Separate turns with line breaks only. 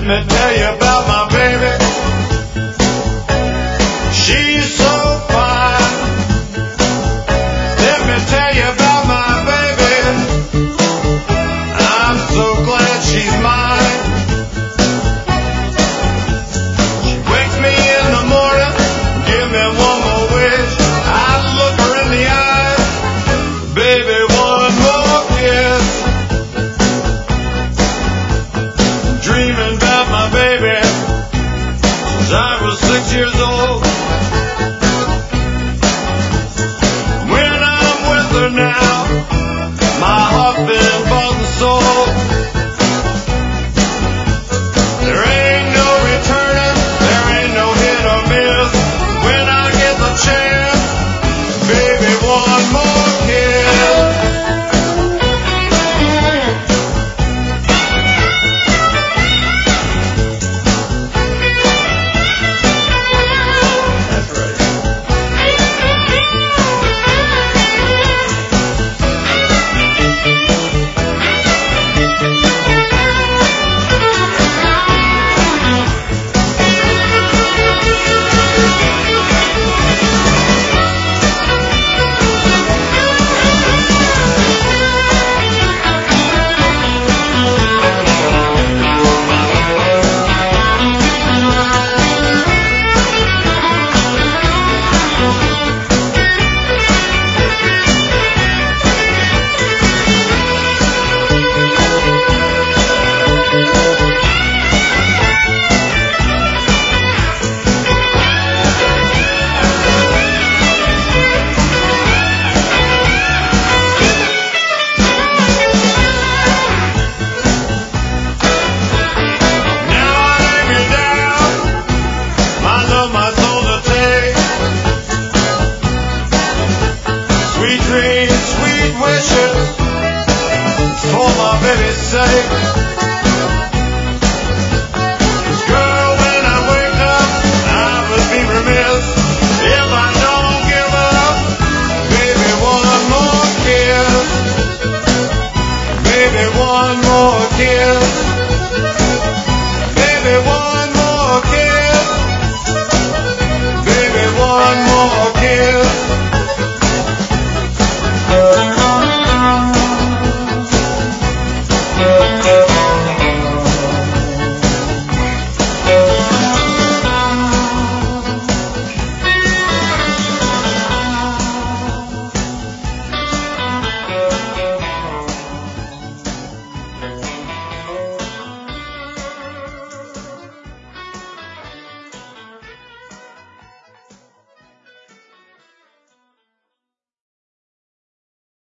me tell you about my baby. She's so fine. Let me tell you about my baby. I'm so glad she's mine. She wakes me in the morning, give me one more wish. I look her in the eyes, baby, one more kiss. Dreaming about my baby since I was 6 years old. When I'm with her now, my heart's been bought and sold. There ain't no returning, there ain't no hit or miss. When I get the chance, baby, one more kiss. That's right. Sweet dreams, sweet wishes, for my baby's sake.